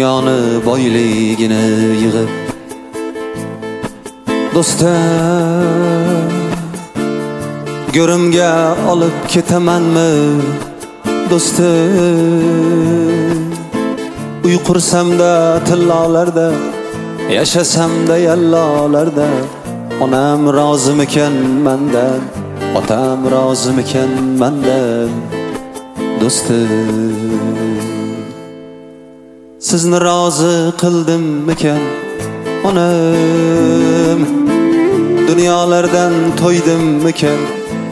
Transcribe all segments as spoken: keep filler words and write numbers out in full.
dunyoni boyligini yig'ib do'stim go'rimga olib ketamanmi do'stim uy qursamda tillolarda yashasamda yallolarda onam rozimikan mendan otam rozimikan mendan do'stim sizni rozi qildimmikan onam dunyolardan to'ydimmikan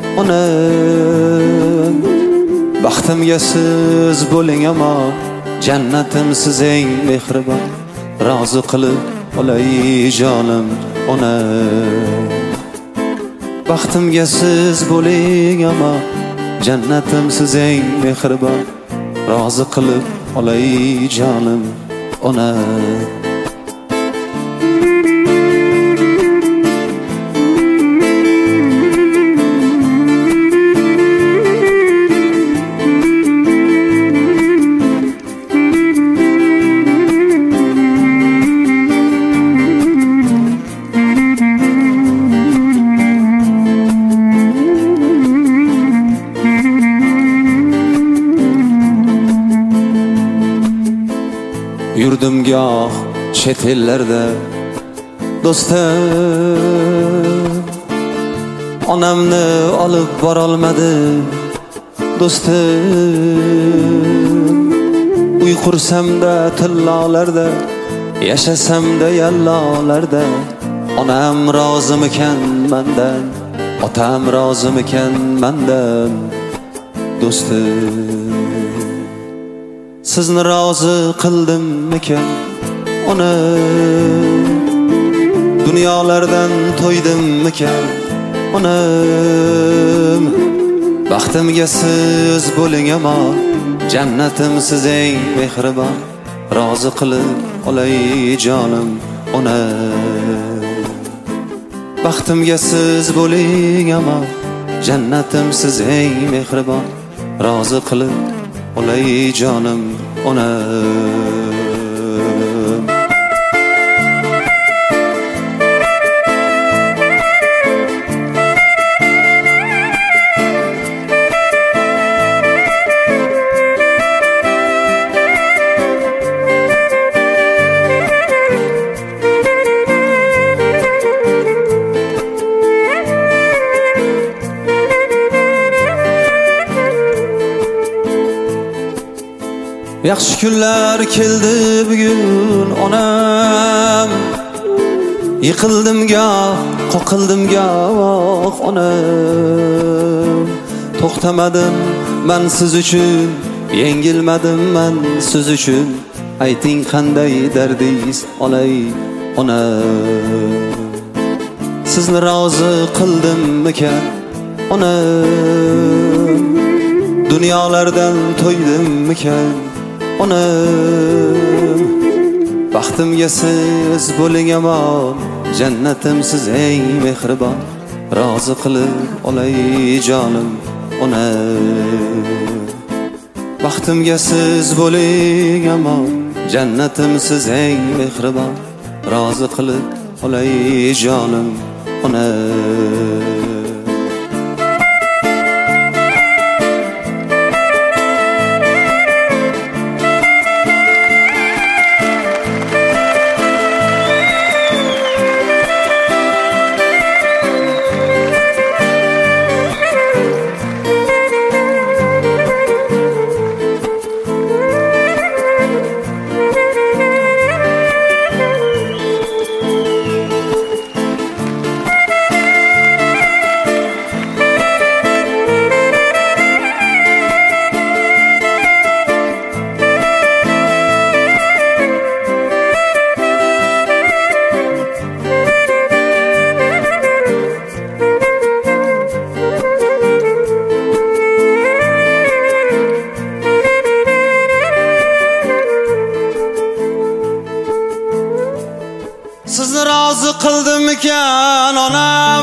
onam baxtimga siz bo'ling amon jannatim siz eng mehribon rozi qilib olay jonim onam baxtimga siz bo'ling amon jannatim siz eng mehribon rozi qilib olay jonim onam yurdim goh chet ellarda do'stim onamni olib borolmadim do'stim uy qursamda tillolarda yashasamda yallolarda onam rozimikan mendan otam rozimikan mendan do'stim sizni rozi qildimmikan onam dunyolardan to'ydimmikan onam baxtimga siz bo'ling amon jannatim siz eng mehribon rozi qilib olay jonim onam baxtimga siz bo'ling amon jannatim siz eng mehribon rozi qilib olay jonim onam yaxshi kunlar keldi bugun onam yiqildim goh qoqildim goh onam to'xtamadim men siz uchun yengilmadim men siz uchun ayting qanday dardingiz olay onam sizni rozi qildimmikan onam dunyolardan to'ydimmikan onam baxtimga siz bo'ling amon jannatim siz eng mehribon rozi qilib olay jonim onam baxtimga siz bo'ling amon jannatim siz eng mehribon rozi qilib olay jonim onam sizni rozi qildimmikan onam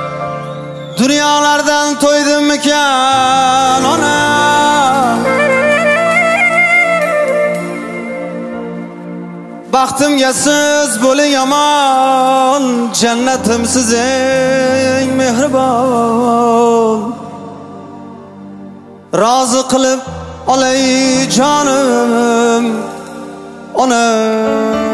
dunyolardan to'ydimmikan onam Baxtimga siz bo'ling aman, jannatim siz eng mehribon. Rozi qilib olay jonim onam.